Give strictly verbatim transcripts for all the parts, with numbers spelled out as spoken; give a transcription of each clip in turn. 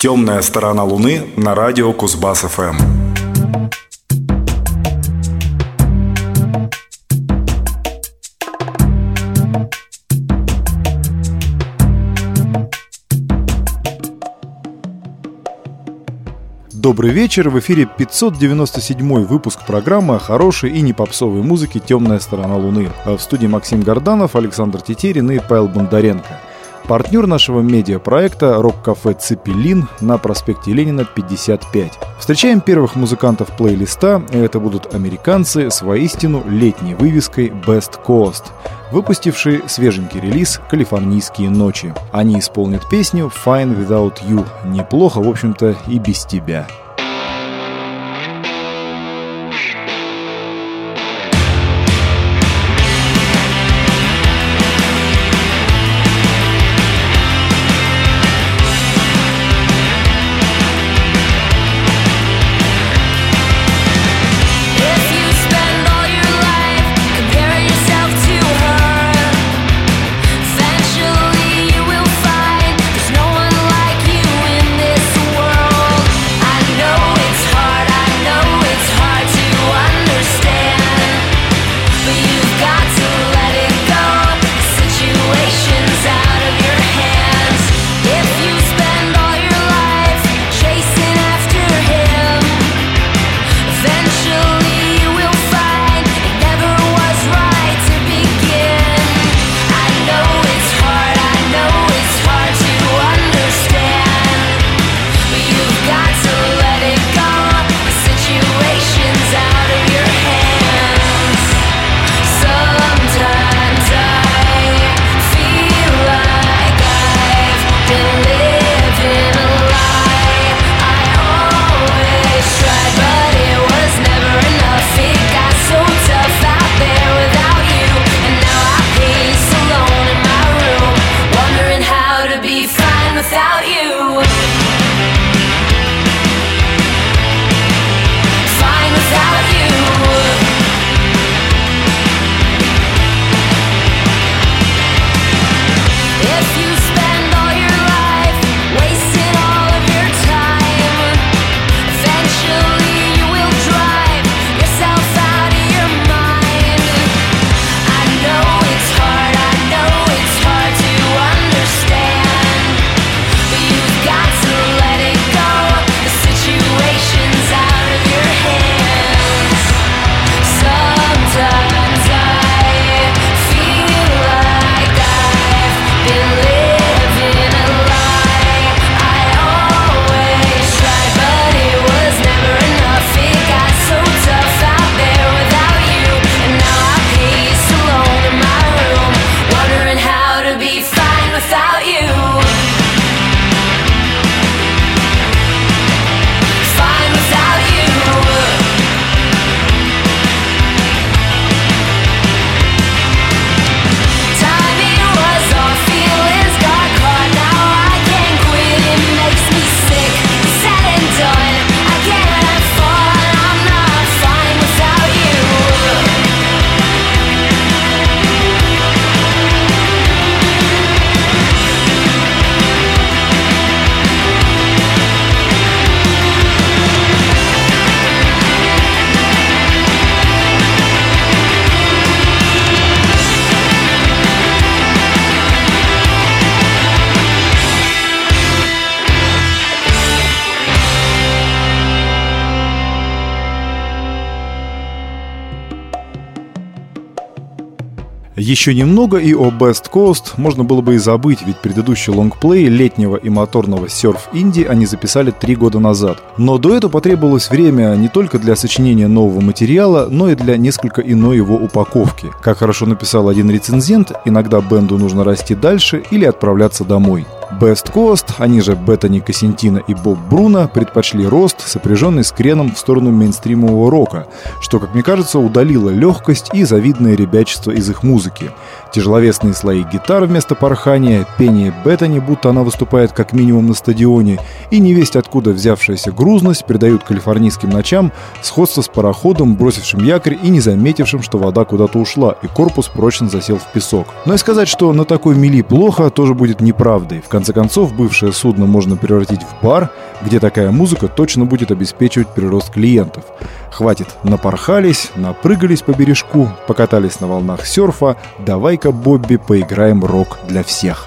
«Темная сторона Луны» на радио Кузбасс-ФМ. Добрый вечер, в эфире пятьсот девяносто седьмой выпуск программы о хорошей и не попсовой музыке «Темная сторона Луны». В студии Максим Горданов, Александр Тетерин и Павел Бондаренко. Партнер нашего медиапроекта «Рок-кафе Цепелин» на проспекте Ленина, пятьдесят пять. Встречаем первых музыкантов плейлиста, это будут американцы с воистину летней вывеской «Best Coast», выпустившие свеженький релиз «Калифорнийские ночи». Они исполнят песню «Fine Without You». Неплохо, в общем-то, и без тебя. Еще немного, и о Best Coast можно было бы и забыть, ведь предыдущий лонгплей летнего и моторного серф-инди они записали три года назад. Но дуэту потребовалось время не только для сочинения нового материала, но и для несколько иной его упаковки. Как хорошо написал один рецензент, иногда бенду нужно расти дальше или отправляться домой. Best Coast, они же Беттани Кассентино и Боб Бруно, предпочли рост, сопряженный с креном в сторону мейнстримового рока, что, как мне кажется, удалило легкость и завидное ребячество из их музыки. Тяжеловесные слои гитар вместо порхания, пение Беттани, будто она выступает как минимум на стадионе, и невесть откуда взявшаяся грузность придают калифорнийским ночам сходство с пароходом, бросившим якорь и не заметившим, что вода куда-то ушла, и корпус прочно засел в песок. Но и сказать, что на такой мели плохо, тоже будет неправдой. В конце конце концов, бывшее судно можно превратить в бар, где такая музыка точно будет обеспечивать прирост клиентов. Хватит, напорхались, напрыгались по бережку, покатались на волнах серфа. Давай-ка, Бобби, поиграем рок для всех.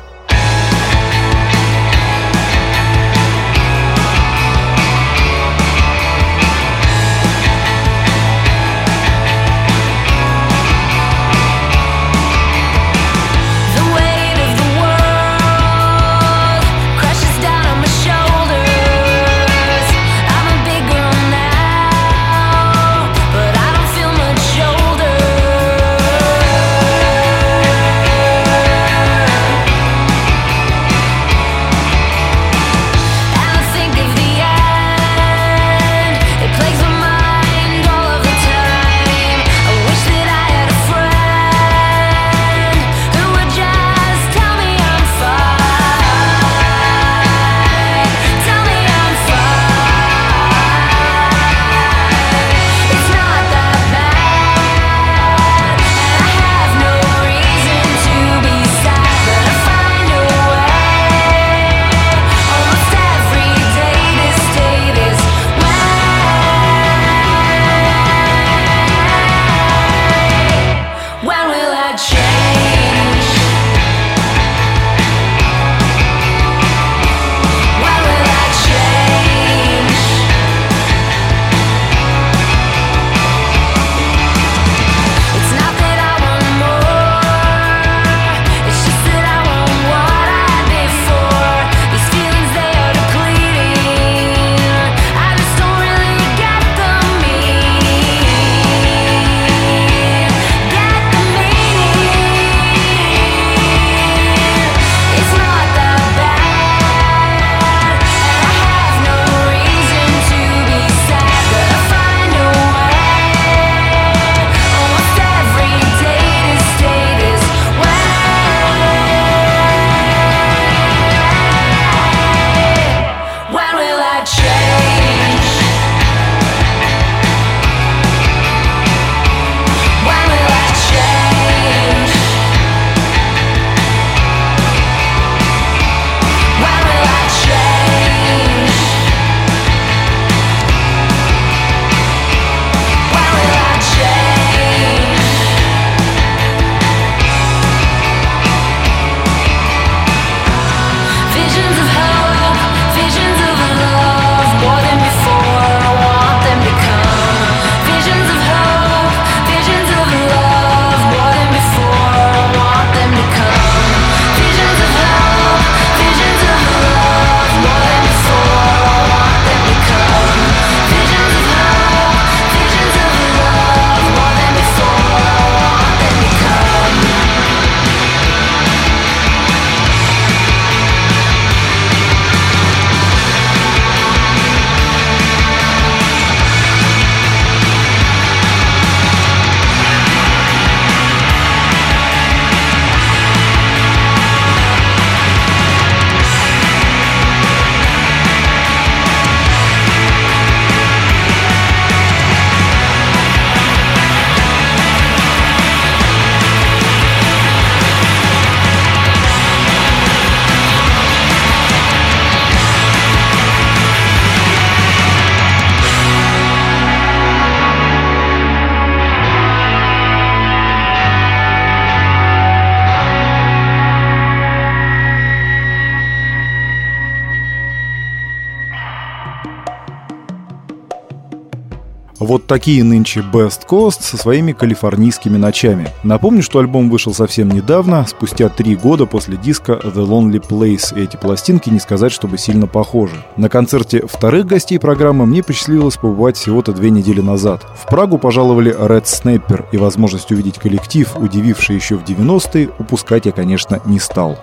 Вот такие нынче Best Coast со своими калифорнийскими ночами. Напомню, что альбом вышел совсем недавно, спустя три года после диска The Lonely Place. И эти пластинки не сказать, чтобы сильно похожи. На концерте вторых гостей программы мне посчастливилось побывать всего-то две недели назад. В Прагу пожаловали Red Snapper, и возможность увидеть коллектив, удививший еще в девяностые, упускать я, конечно, не стал.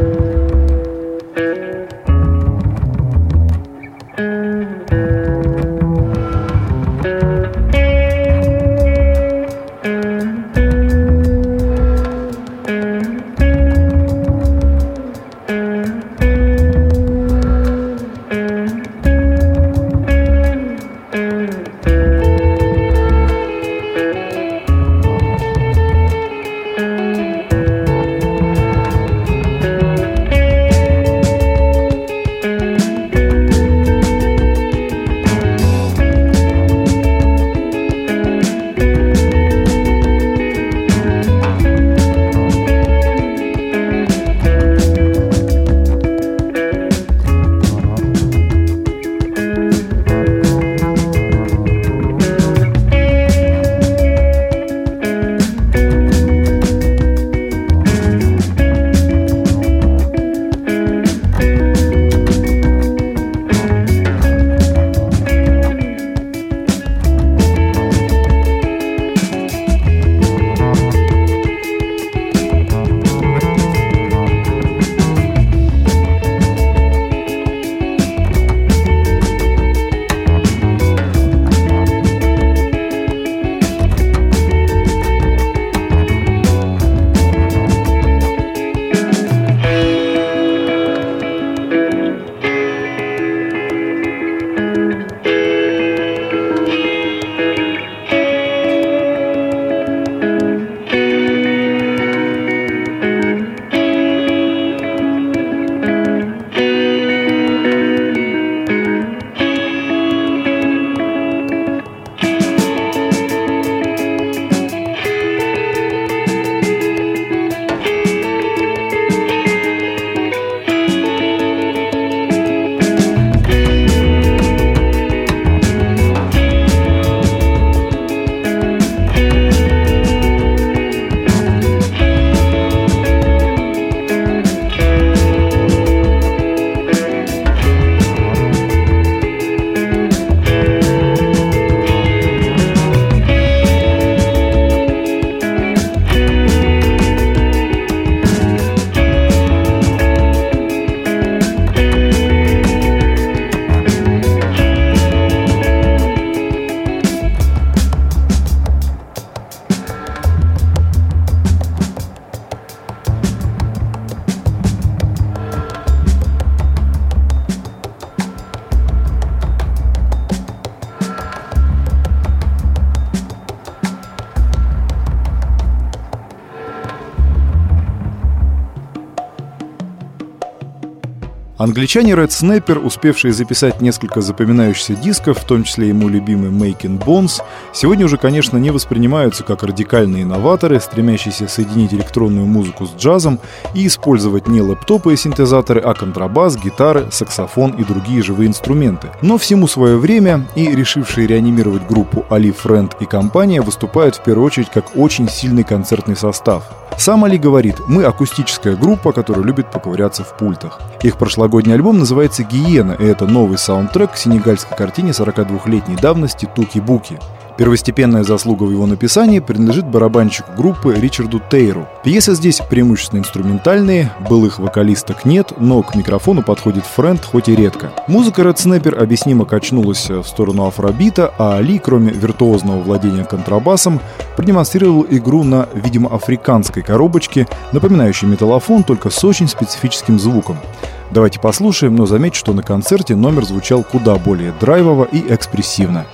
Thank you. Англичане Red Snapper, успевшие записать несколько запоминающихся дисков, в том числе ему любимый Making Bones, сегодня уже, конечно, не воспринимаются как радикальные инноваторы, стремящиеся соединить электронную музыку с джазом и использовать не лэптопы и синтезаторы, а контрабас, гитары, саксофон и другие живые инструменты. Но всему свое время, и решившие реанимировать группу Али Френд и компания выступают в первую очередь как очень сильный концертный состав. Сам Али говорит: «Мы акустическая группа, которая любит поковыряться в пультах». Их прошлогодний альбом называется «Гиена», и это новый саундтрек к сенегальской картине сорокадвухлетней давности «Туки-Буки». Первостепенная заслуга в его написании принадлежит барабанщику группы Ричарду Тейру. Пьесы здесь преимущественно инструментальные, былых вокалисток нет, но к микрофону подходит Френд, хоть и редко. Музыка Red Snapper объяснимо качнулась в сторону афробита, а Али, кроме виртуозного владения контрабасом, продемонстрировал игру на, видимо, африканской коробочке, напоминающей металлофон, только с очень специфическим звуком. Давайте послушаем, но заметьте, что на концерте номер звучал куда более драйвово и экспрессивно.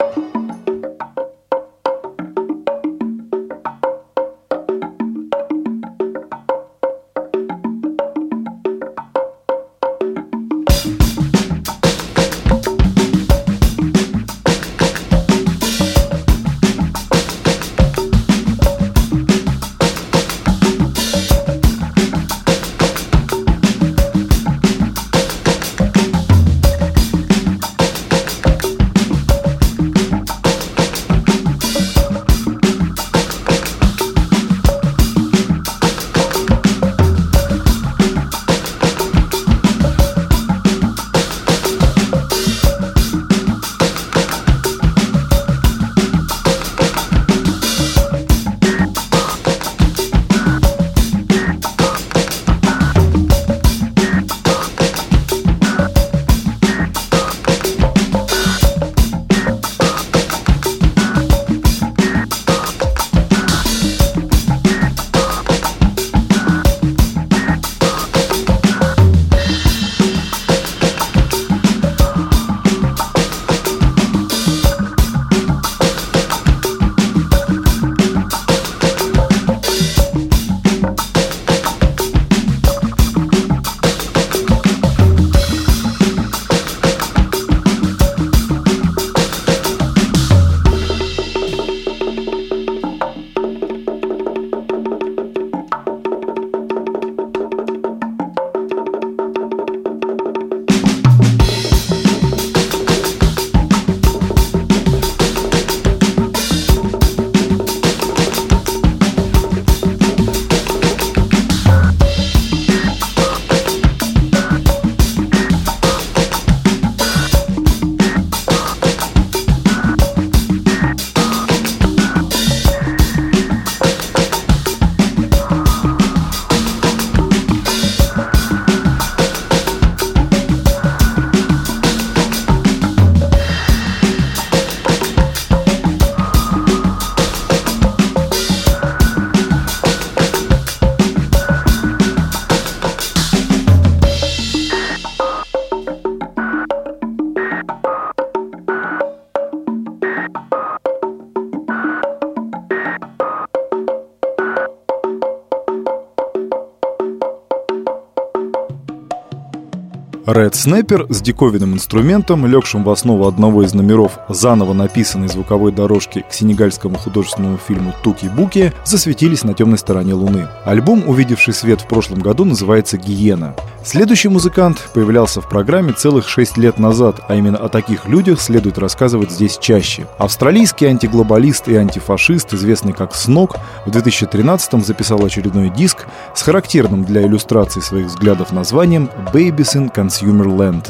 Red Snapper с диковинным инструментом, легшим в основу одного из номеров заново написанной звуковой дорожки к сенегальскому художественному фильму «Туки-Буки», засветились на темной стороне Луны. Альбом, увидевший свет в прошлом году, называется «Гиена». Следующий музыкант появлялся в программе целых шесть лет назад, а именно о таких людях следует рассказывать здесь чаще. Австралийский антиглобалист и антифашист, известный как Снок, в две тысячи тринадцатом записал очередной диск с характерным для иллюстрации своих взглядов названием «Babies in Consumer Land».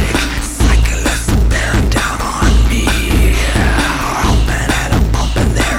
Down on me, hoping at a bump in their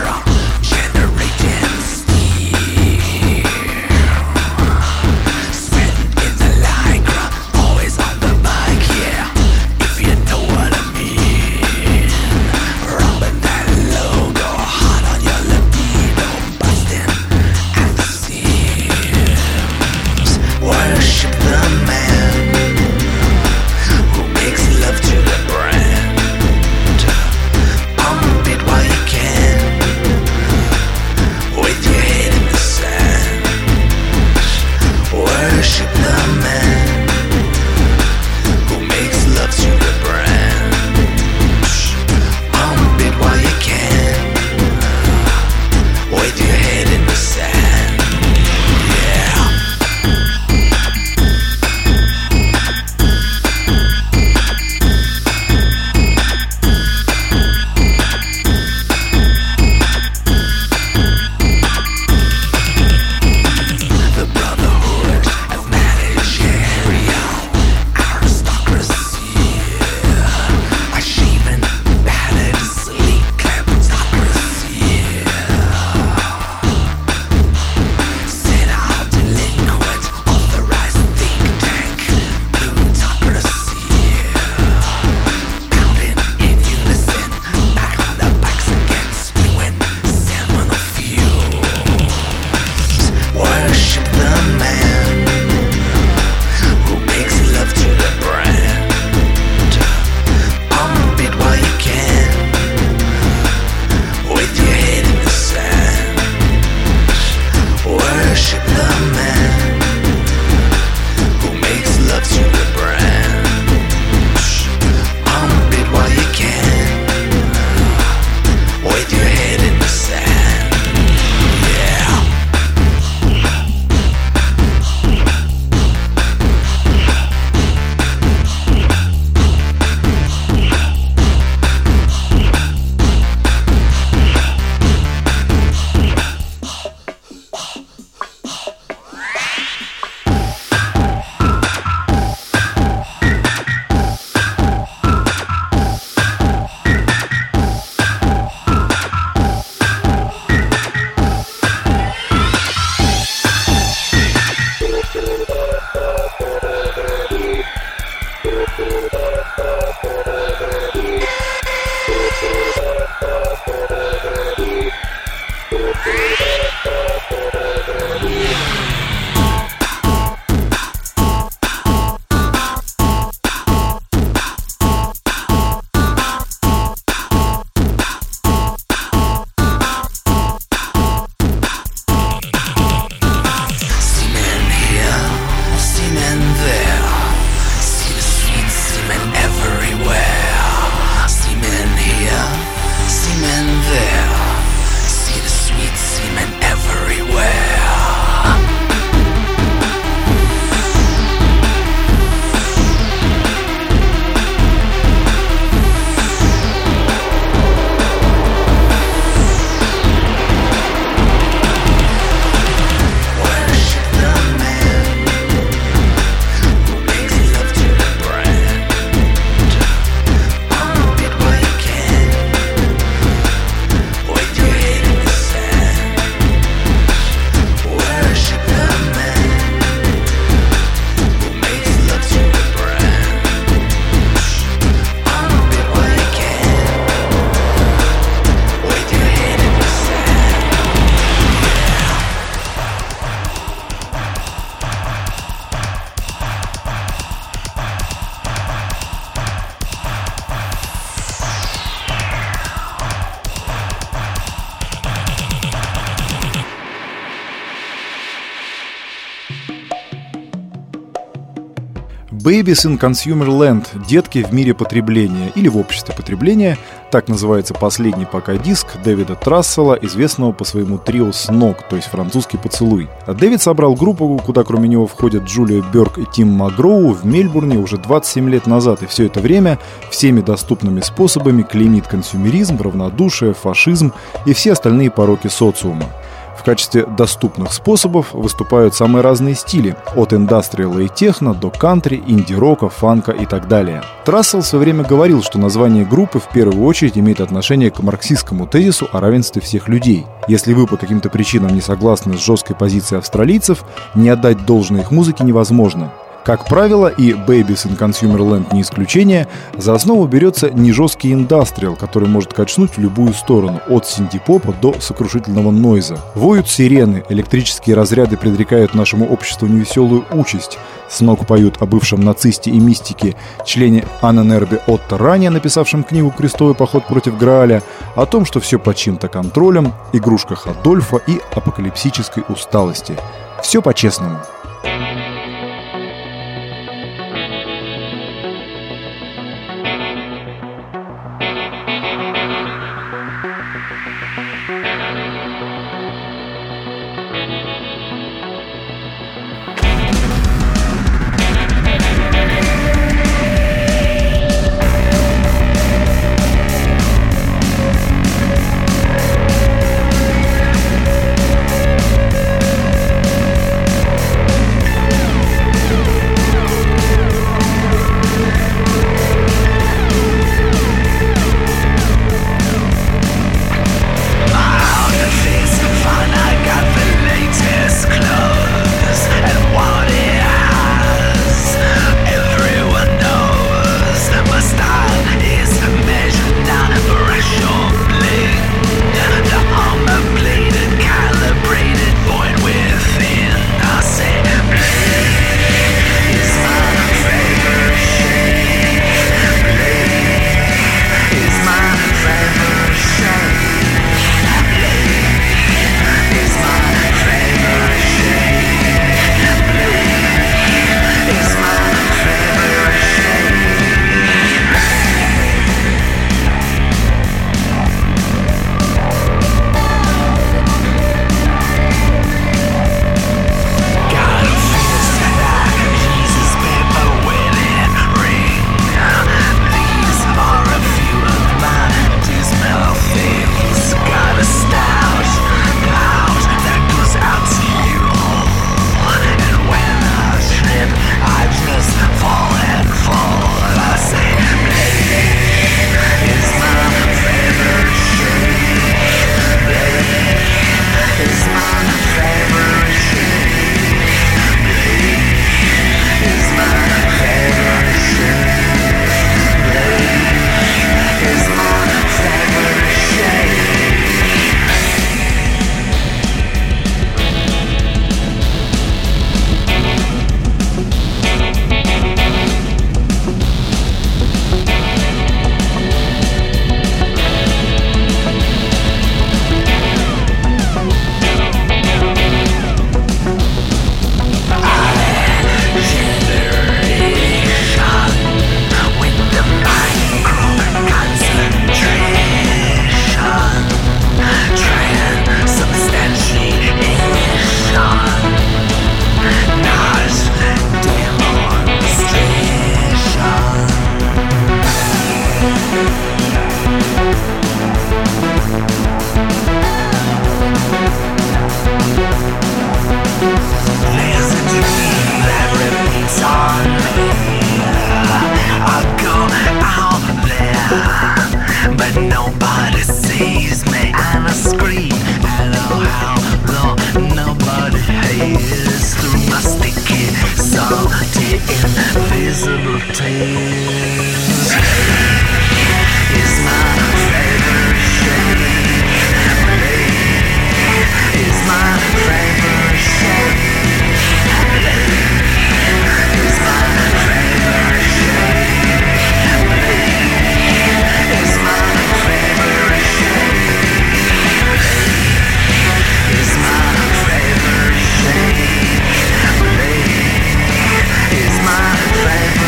Babies in Consumer Land – «Детки в мире потребления» или «В обществе потребления». Так называется последний пока диск Дэвида Трассела, известного по своему трио «Сног», то есть «Французский поцелуй». А Дэвид собрал группу, куда кроме него входят Джулия Бёрк и Тим Макгроу, в Мельбурне уже двадцать семь лет назад, и все это время всеми доступными способами клеймит консюмеризм, равнодушие, фашизм и все остальные пороки социума. В качестве доступных способов выступают самые разные стили, от индастриала и техно до кантри, инди-рока, фанка и так далее. Трассел в свое время говорил, что название группы в первую очередь имеет отношение к марксистскому тезису о равенстве всех людей. Если вы по каким-то причинам не согласны с жесткой позицией австралийцев, не отдать должное их музыке невозможно. Как правило, и Babies in Consumer Land не исключение, за основу берется нежесткий индастриал, который может качнуть в любую сторону, от синди-попа до сокрушительного нойза. Воют сирены, электрические разряды предрекают нашему обществу невеселую участь. Сног поют о бывшем нацисте и мистике, члене Анненербе Отто, ранее написавшем книгу «Крестовый поход против Грааля», о том, что все под чьим-то контролем, игрушках Адольфа и апокалипсической усталости. Все по-честному. invisible tears is my favorite shade. Is my favorite shade. Is my favorite shade. Is my favorite shade. Is my favorite shade. Is my favorite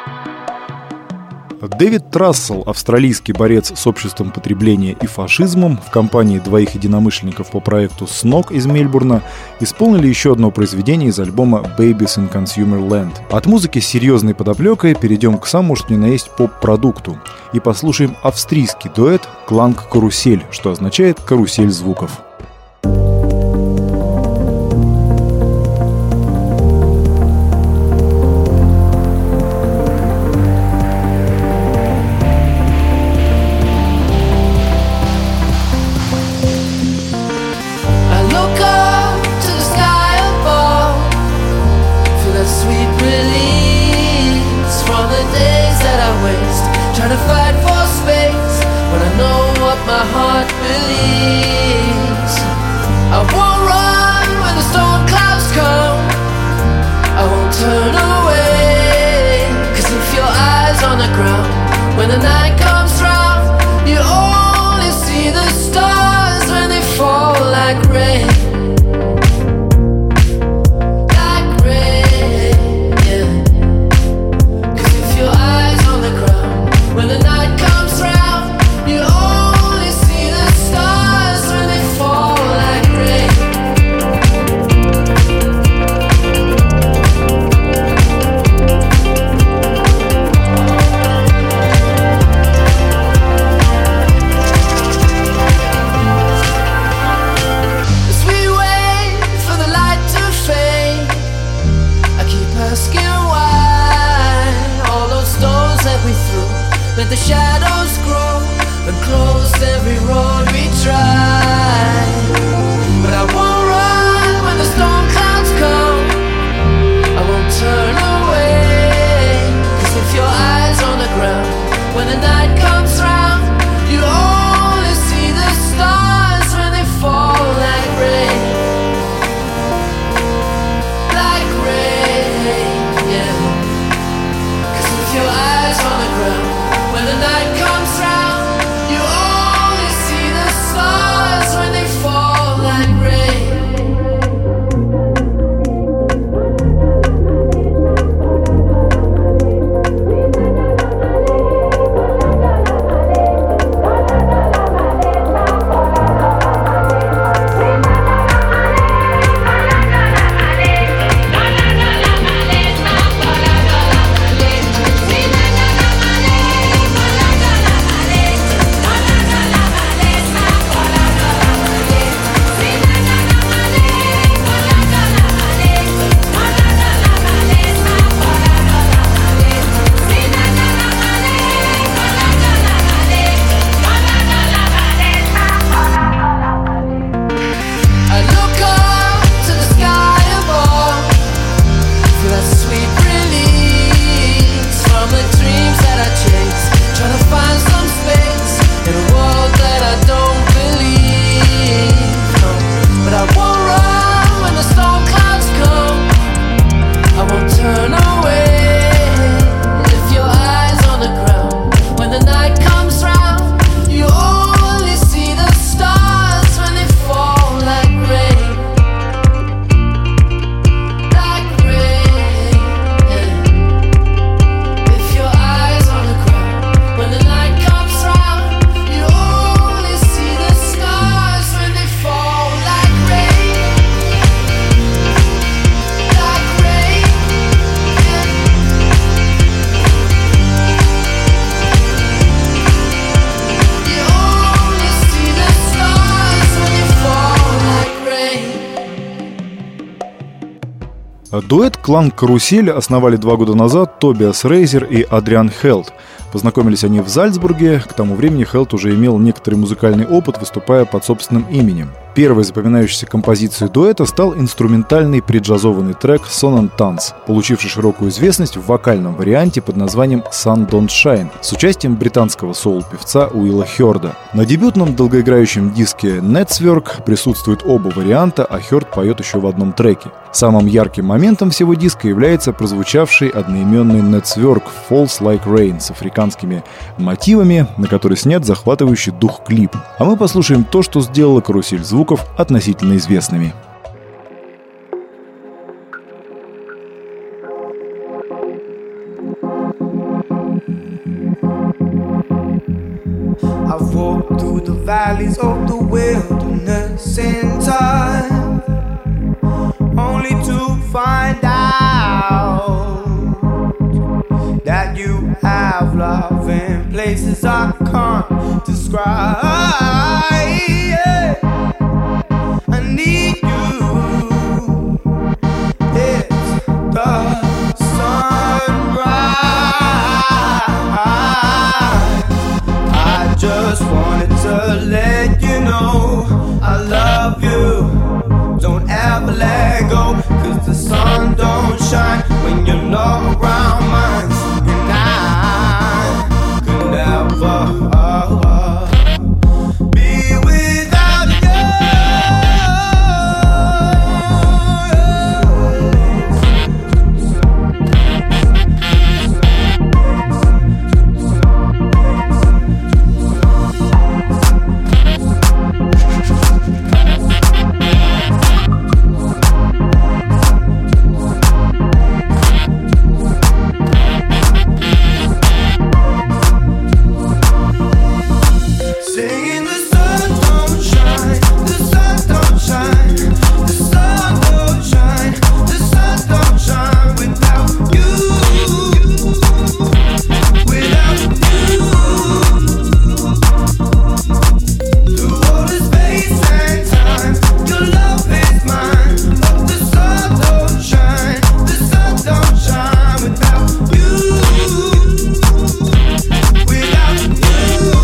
Дэвид Рассел, австралийский борец с обществом потребления и фашизмом, в компании двоих единомышленников по проекту «Сног» из Мельбурна исполнили еще одно произведение из альбома «Babies in Consumer Land». От музыки с серьезной подоплекой перейдем к самому что ни на есть поп-продукту и послушаем австрийский дуэт «Кланг Карусель», что означает «карусель звуков». When the night comes round, you only see the stars when they fall like rain. Like rain, yeah. 'Cause if your eyes on the ground, when the night comes round, you only see the stars when they fall like rain. Let the shadows grow and close every road we try. But I won't run when the storm clouds come. I won't turn away. 'Cause if your eyes on the ground, when the night comes round, you only see the stars when they fall like rain. Like rain, yeah. 'Cause if your eyes on the ground, when the night comes round, you only see the stars when they fall like rain. Дуэт «Кланг Карусель» основали два года назад Тобиас Рейзер и Адриан Хелт. Познакомились они в Зальцбурге, к тому времени Хелт уже имел некоторый музыкальный опыт, выступая под собственным именем. Первой запоминающейся композицией дуэта стал инструментальный преджазованный трек «Son and Tanz», получивший широкую известность в вокальном варианте под названием «Sun Don't Shine» с участием британского соул-певца Уилла Хёрда. На дебютном долгоиграющем диске «Netzwerk» присутствуют оба варианта, а Хёрд поет еще в одном треке. Самым ярким моментом всего диска является прозвучавший одноименный «Netzwerk» «Falls Like Rain» с африканскими мотивами, на который снят захватывающий дух клип. А мы послушаем то, что сделала карусель звуков относительно известными. valleys of the wilderness in time, only to find out that you have love in places I can't describe. Yeah. I need you. It's the sunrise. I just wanted to let you know I love you. Don't ever let go, 'cause the sun don't shine when you're not around mine. And I could never uh, uh, be without you. Singing the sun don't shine, the sun don't shine, the sun don't shine, the sun don't shine without you, without you. Through all the space and time, your love is mine. But the sun don't shine, the sun don't shine without you, without you.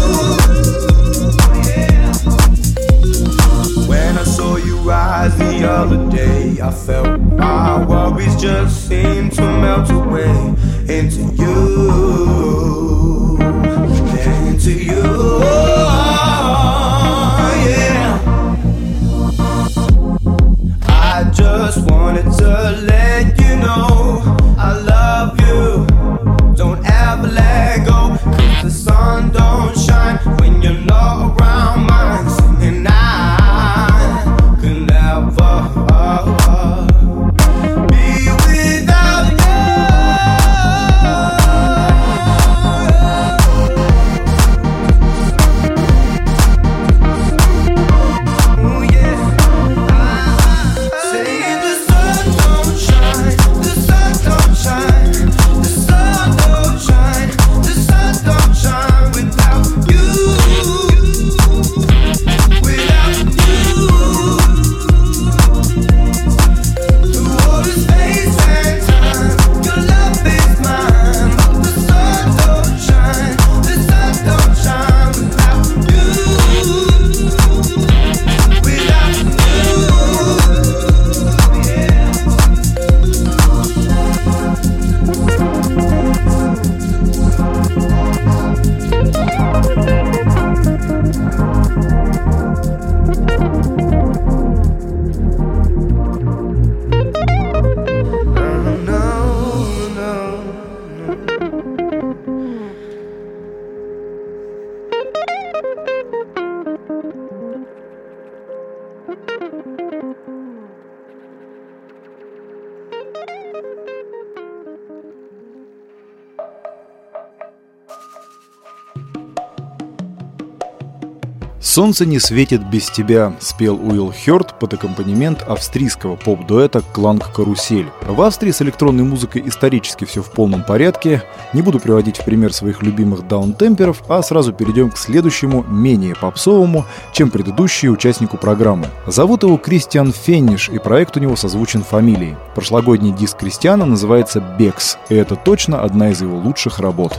When I saw you rise the other day, I felt my worries just seem to melt away into you, into you. Yeah. I just wanted to let you know I love you. Don't ever let go, 'cause the sun don't shine when you're not around mine. Singing I could never uh, uh, be without you. Oh yeah. Saying the sun don't shine, the sun don't shine, the sun don't shine, the sun don't shine without you, without you. Through all the space and time, your love is mine. But the sun don't shine, the sun don't shine without you, without you. Yeah. No, no, «Солнце не светит без тебя» спел Уилл Хёрд под аккомпанемент австрийского поп-дуэта «Кланг Карусель». В Австрии с электронной музыкой исторически все в полном порядке. Не буду приводить в пример своих любимых даунтемперов, а сразу перейдем к следующему, менее попсовому, чем предыдущий участнику программы. Зовут его Кристиан Фенниш, и проект у него созвучен фамилией. Прошлогодний диск Кристиана называется «Бекс», и это точно одна из его лучших работ.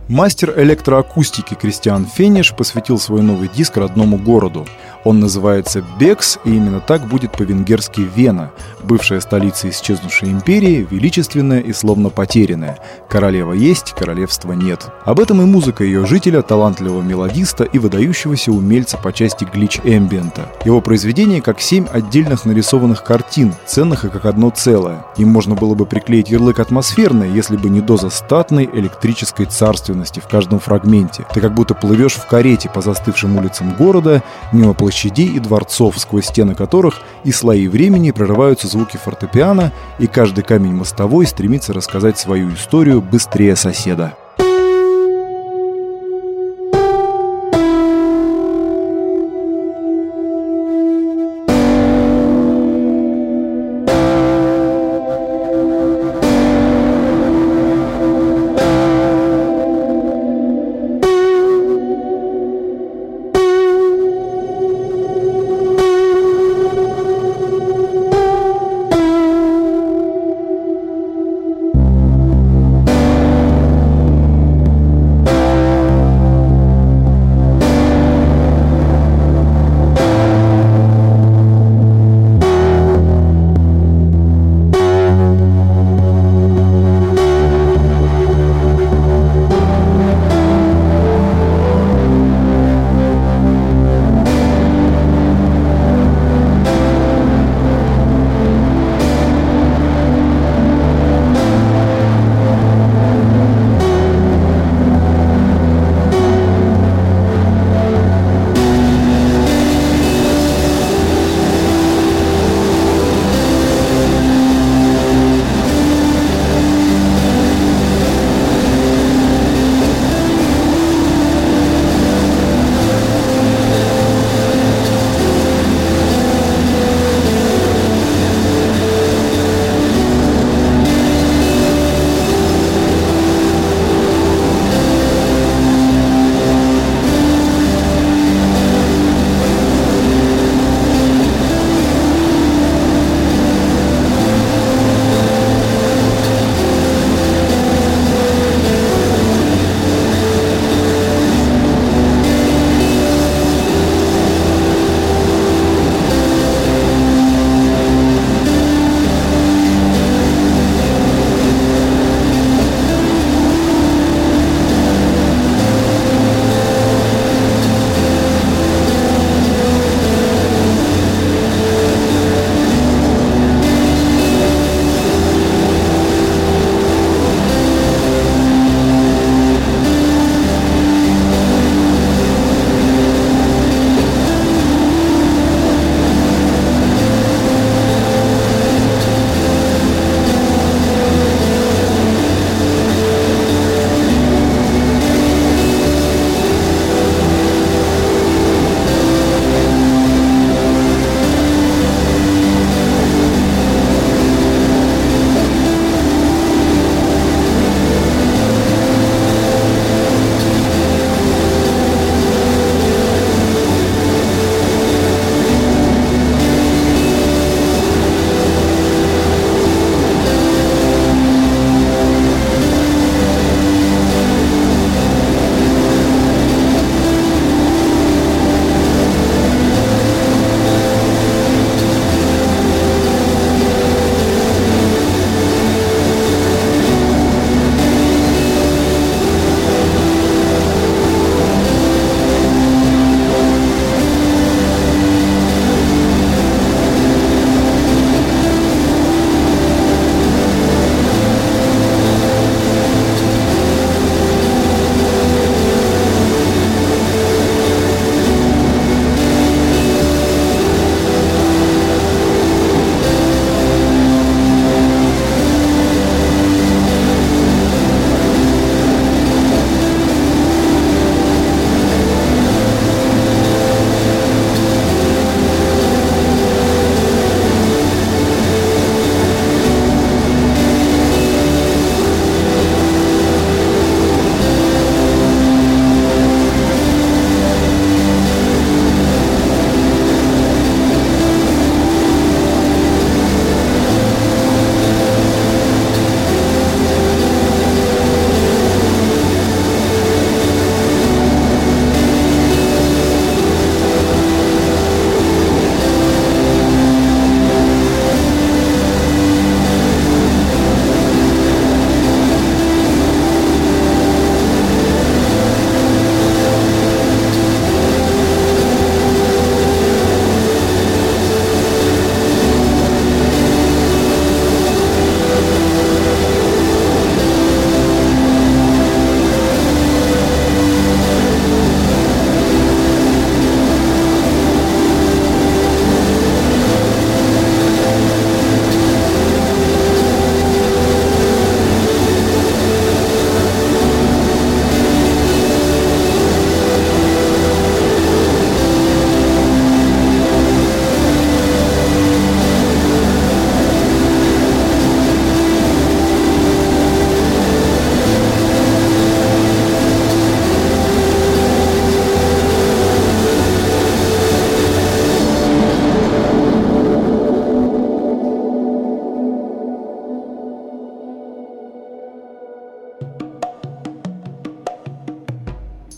Мастер электроакустики Кристиан Фениш посвятил свой новый диск родному городу. Он называется «Бекс», и именно так будет по-венгерски «Вена», бывшая столица исчезнувшей империи, величественная и словно потерянная. Королева есть, королевства нет. Об этом и музыка ее жителя, талантливого мелодиста и выдающегося умельца по части глич-эмбиента. Его произведение как семь отдельных нарисованных картин, ценных и как одно целое. Им можно было бы приклеить ярлык «атмосферный», если бы не доза статной электрической царственности в каждом фрагменте. Ты как будто плывешь в карете по застывшим улицам города, мимо площадей и дворцов, сквозь стены которых и слои времени прорываются звуки фортепиано, и каждый камень мостовой стремится рассказать свою историю быстрее соседа.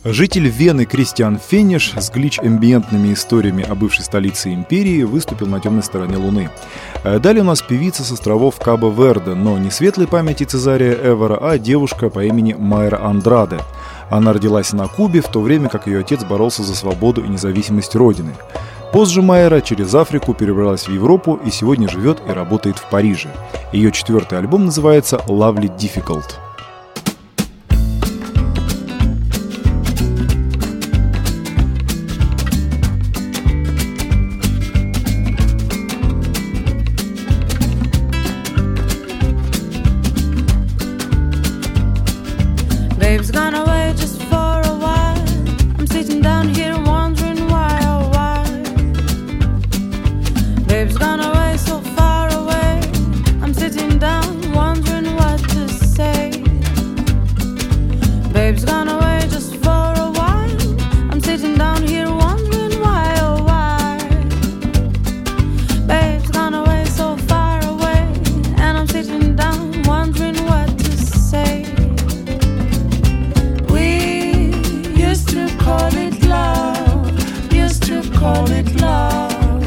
Житель Вены Кристиан Фениш с глич-эмбиентными историями о бывшей столице империи выступил на темной стороне Луны. Далее у нас певица с островов Кабо-Верде, но не светлой памяти Цезария Эвера, а девушка по имени Майра Андраде. Она родилась на Кубе, в то время как ее отец боролся за свободу и независимость родины. Позже Майра через Африку перебралась в Европу и сегодня живет и работает в Париже. Ее четвертый альбом называется «Lovely Difficult». Babe's gone away just for a while. I'm sitting down here wondering why, oh why. Babe's gone away so far away. I'm sitting down wondering what to say. Babe's gone away just for a while. I'm sitting down here wondering why, oh why. Babe's gone away so far away. And I'm sitting down wondering what to say. Call it love, used to call it love.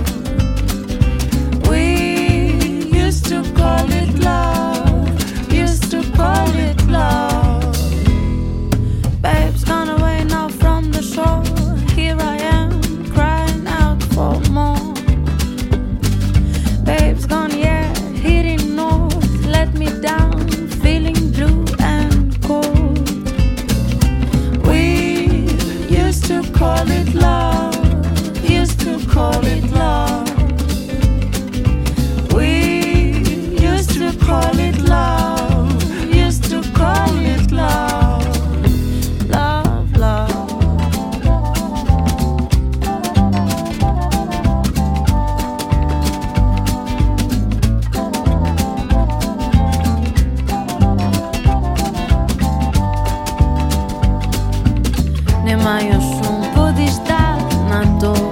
We used to call it love, used to call it love. Babe's gone away now from the shore. Here I am crying out for more. Babe's gone, yeah, heading north. Let me down, feeling blue and cold. Used to call it love, used to call it love. We used to call it love, used to call it love. Love, love. Nemają szum, podes dar na dor.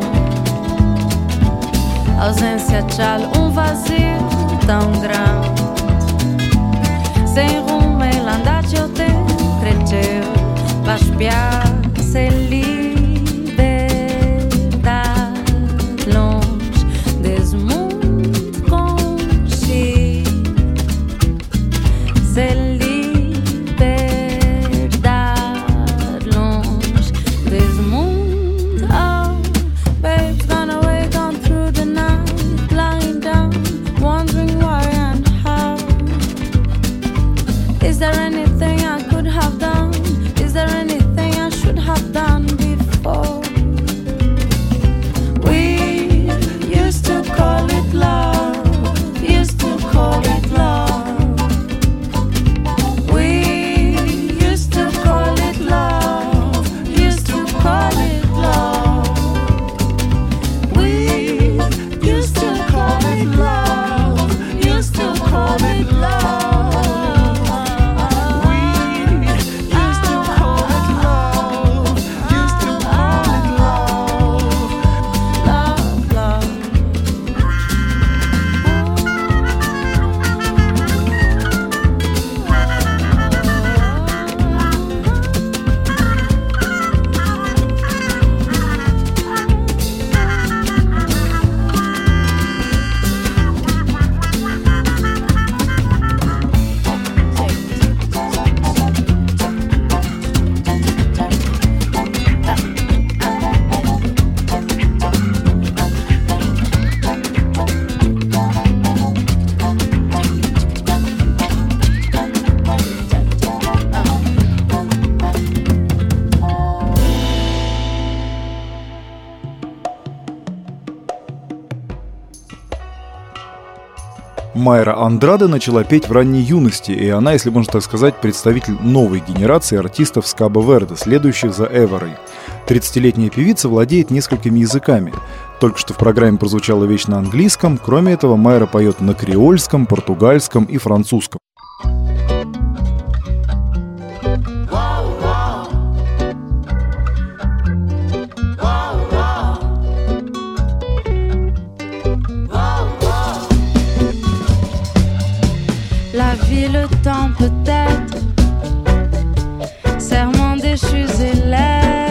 A ausência tchal, um vazio tão grande. Sem rumo, ele anda de hotel, cresceu, vai espiar, sem liberdade, longe desse mundo conhecido. Sem Is there anything I could have done? Is there anything I should have done before? We used to call it love, used to call it love. We used to call it love, used to call it love. We used to call it love, used to call it love. Майра Андраде начала петь в ранней юности, и она, если можно так сказать, представитель новой генерации артистов с Кабо-Верде, следующих за Эверой. тридцатилетняя певица владеет несколькими языками. Только что в программе прозвучала вещь на английском, кроме этого Майра поет на креольском, португальском и французском. La vie, le temps peut-être, serment déchus et l'air.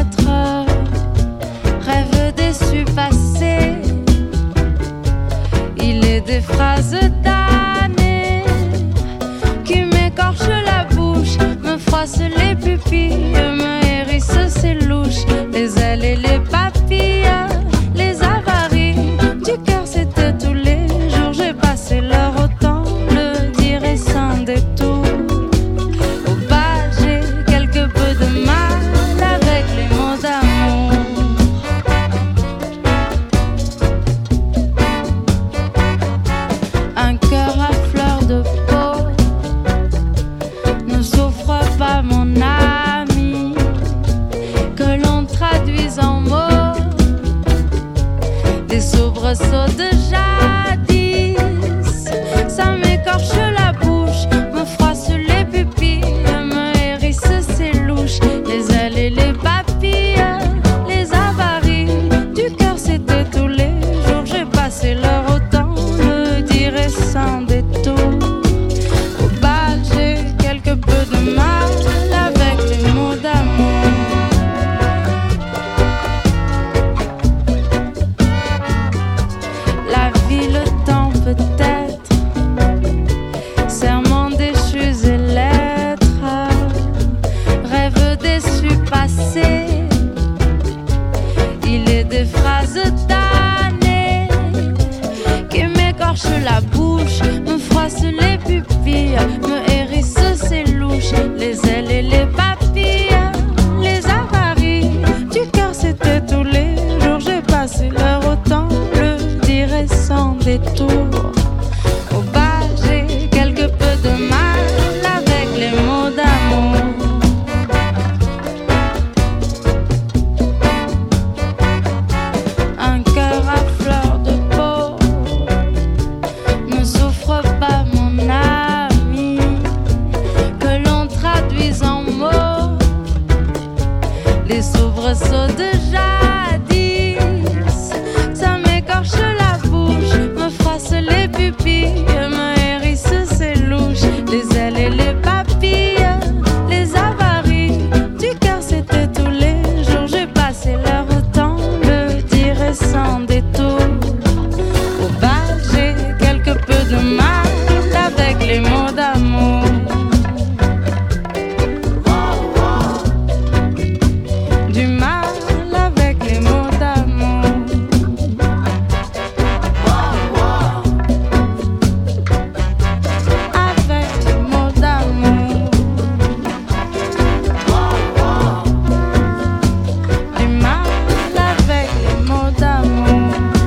morceaux de jadis. Ça m'écorche la bouche, me froisse les pupilles, me hérisse ses louches, les ailes et les papilles, les avaries du cœur, c'était tous les jours. J'ai passé leur temps, le dire et sans détour. Au bal, j'ai quelque peu de mal avec les mots d'amour. Du mal avec les mots d'amour. Avec les mots d'amour. Du mal avec les mots d'amour.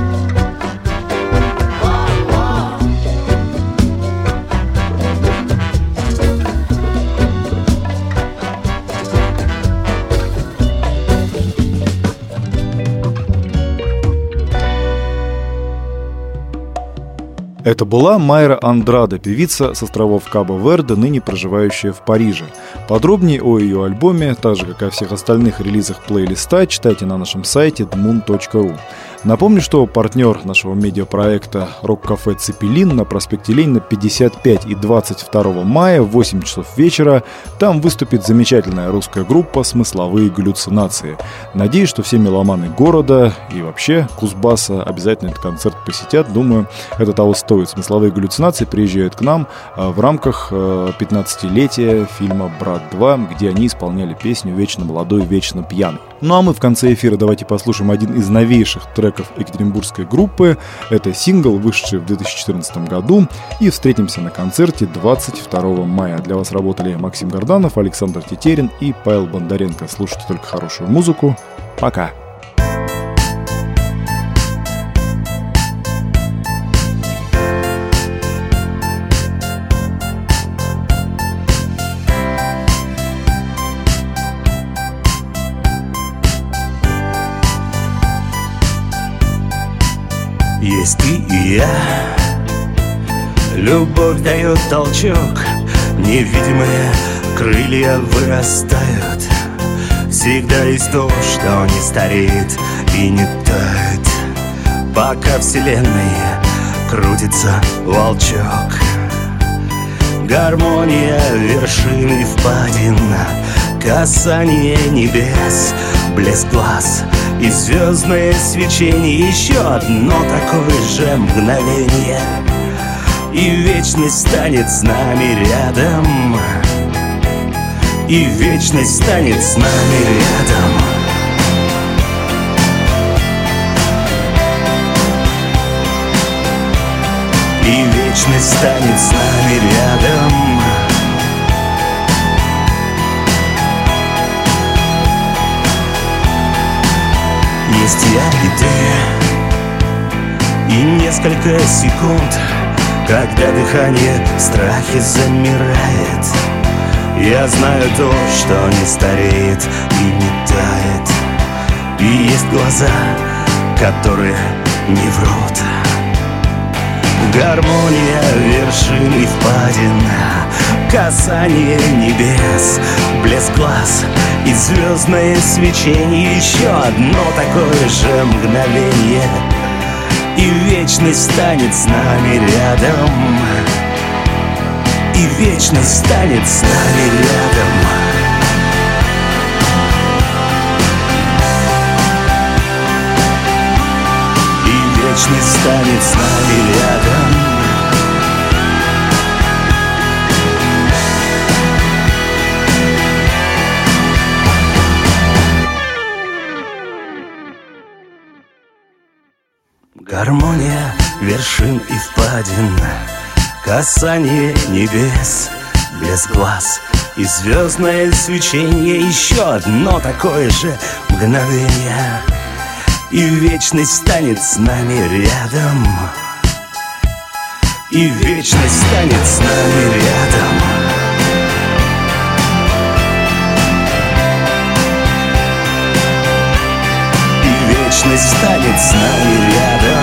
Это была Майра Андрада, певица с островов Кабо-Верде, ныне проживающая в Париже. Подробнее о ее альбоме, так же как и о всех остальных релизах плейлиста, читайте на нашем сайте дмун точка ру. Напомню, что партнер нашего медиапроекта «Рок-кафе Цепелин» на проспекте Ленина пятьдесят пять и двадцать второго мая в восемь часов вечера. Там выступит замечательная русская группа «Смысловые галлюцинации». Надеюсь, что все меломаны города и вообще Кузбасса обязательно этот концерт посетят. Думаю, это того стоит. «Смысловые галлюцинации» приезжают к нам в рамках пятнадцатилетия фильма «Брат два», где они исполняли песню «Вечно молодой, вечно пьяный». Ну а мы в конце эфира давайте послушаем один из новейших треков екатеринбургской группы. Это сингл, вышедший в две тысячи четырнадцатом году. И встретимся на концерте двадцать второго мая. Для вас работали Максим Горданов, Александр Тетерин и Павел Бондаренко. Слушайте только хорошую музыку. Пока! Есть ты и я, любовь дает толчок, невидимые крылья вырастают. Всегда есть то, что не стареет и не тает, пока вселенной крутится волчок. Гармония вершины впадин, касание небес, блеск глаз и звездное свечение. Еще одно такое же мгновение, и вечность станет с нами рядом. И вечность станет с нами рядом. И вечность станет с нами рядом. Есть я и ты, и несколько секунд, когда дыхание в страхе замирает. Я знаю то, что не стареет и не тает. И есть глаза, которые не врут. Гармония вершин и впадин, касание небес, блеск глаз и звездное свечение. Еще одно такое же мгновение, и вечность станет с нами рядом. И вечность станет с нами рядом. И вечность станет с нами рядом. Гармония вершин и впадин, касание небес, блеск глаз и звездное свечение. Еще одно такое же мгновение, и вечность станет с нами рядом. И вечность станет с нами рядом. И вечность станет с нами рядом.